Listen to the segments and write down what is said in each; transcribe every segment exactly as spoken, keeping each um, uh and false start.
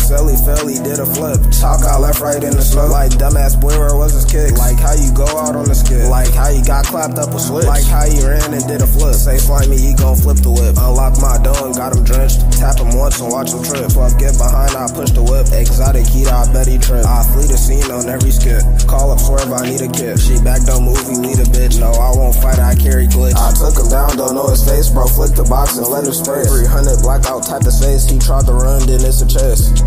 Silly Philly did a flip. Talk out left, right in the smoke. Like dumbass boy, where was his kick? Like how you go out on the skid. Like how you got clapped up with switch. Like how you ran and did a flip. Say slimy, he gon' flip the whip. Unlock my door and got him drenched. Tap him once and watch him trip. twelve get behind, I push the whip. Exotic heat, I bet he trip. I flee the scene on every skip. Call up swerve, I need a kid. She back, don't move, he need a bitch. No, I won't fight, I carry glitch. I took him down, don't know his face, bro. Flick the box and let him spray. three hundred blackout, type the face. He tried to run, then it's a chest.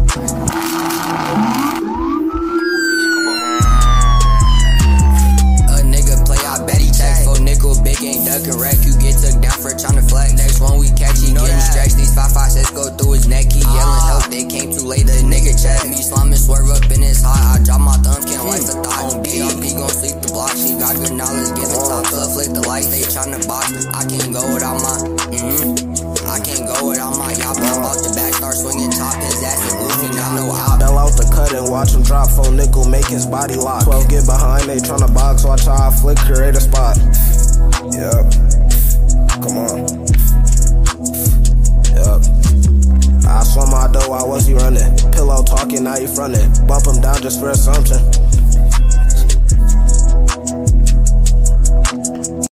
A nigga play, I bet he checks. For nickel, big ain't ducking wreck. You get took down for trying to flex. Next one we catch, he getting stretched. These five five six go through his neck. He yelling help, they came too late. The nigga check me, slamming swerve up in his hot. I drop my thumb, can't wipe the thought. B R P gon' sleep the block. She got good knowledge, get the top up, flick the lights. They tryna box. I can't go without my. Mm-hmm. I can't go without my y'all pop out the back, start swinging top, his ass is goofy, not no out. Bell out the cut and watch him drop, four nickel make his body lock. twelve get behind, they tryna box, watch how I flick, create a spot. Yup, come on. Yup. I saw my dough, why was he running? Pillow talking, now he frontin'. Bump him down just for assumption.